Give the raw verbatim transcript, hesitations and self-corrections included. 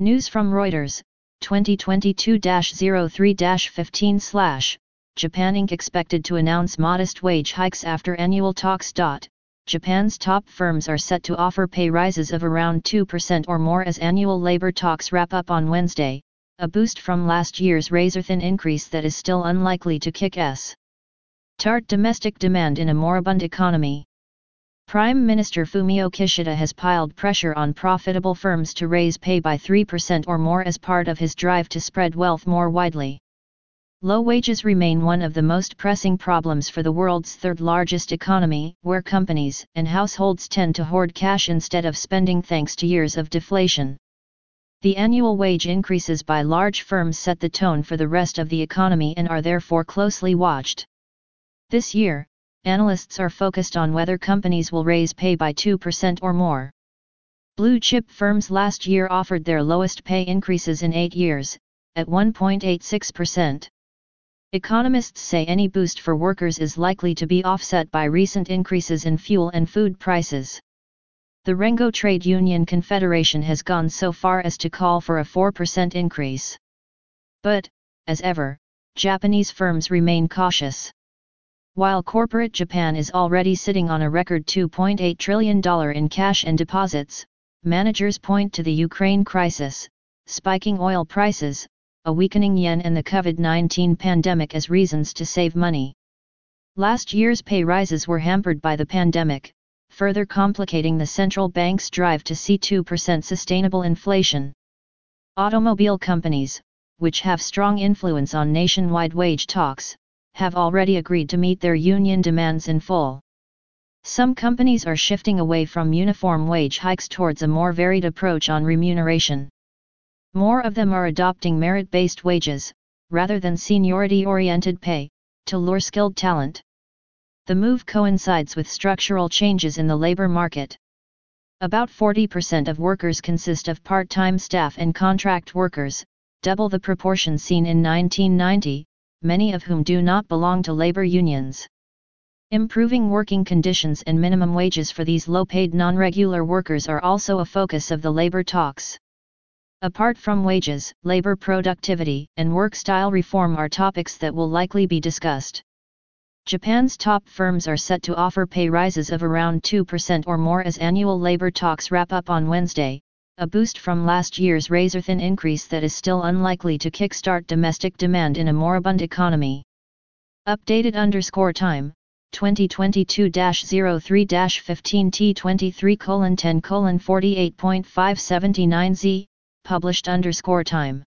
News from Reuters, twenty twenty-two dash oh three dash fifteen slash, Japan Incorporated expected to announce modest wage hikes after annual talks. Japan's top firms are set to offer pay rises of around two percent or more as annual labor talks wrap up on Wednesday, a boost from last year's razor-thin increase that is still unlikely to kick start domestic demand in a moribund economy. Prime Minister Fumio Kishida has piled pressure on profitable firms to raise pay by three percent or more as part of his drive to spread wealth more widely. Low wages remain one of the most pressing problems for the world's third-largest economy, where companies and households tend to hoard cash instead of spending thanks to years of deflation. The annual wage increases by large firms set the tone for the rest of the economy and are therefore closely watched. This year, analysts are focused on whether companies will raise pay by two percent or more. Blue-chip firms last year offered their lowest pay increases in eight years, at one point eight six percent. Economists say any boost for workers is likely to be offset by recent increases in fuel and food prices. The Rengo Trade Union Confederation has gone so far as to call for a four percent increase. But, as ever, Japanese firms remain cautious. While corporate Japan is already sitting on a record two point eight trillion dollars in cash and deposits, managers point to the Ukraine crisis, spiking oil prices, a weakening yen and the COVID nineteen pandemic as reasons to save money. Last year's pay rises were hampered by the pandemic, further complicating the central bank's drive to see two percent sustainable inflation. Automobile companies, which have strong influence on nationwide wage talks, have already agreed to meet their union demands in full. Some companies are shifting away from uniform wage hikes towards a more varied approach on remuneration. More of them are adopting merit-based wages, rather than seniority-oriented pay, to lure skilled talent. The move coincides with structural changes in the labor market. About forty percent of workers consist of part-time staff and contract workers, double the proportion seen in nineteen ninety, many of whom do not belong to labor unions. Improving working conditions and minimum wages for these low-paid non-regular workers are also a focus of the labor talks. Apart from wages, labor productivity and work-style reform are topics that will likely be discussed. Japan's top firms are set to offer pay rises of around two percent or more as annual labor talks wrap up on Wednesday, a boost from last year's razor-thin increase that is still unlikely to kickstart domestic demand in a moribund economy. Updated underscore time, twenty twenty-two dash oh three dash fifteen T twenty-three colon ten colon forty-eight point five seven nine Z, published underscore time.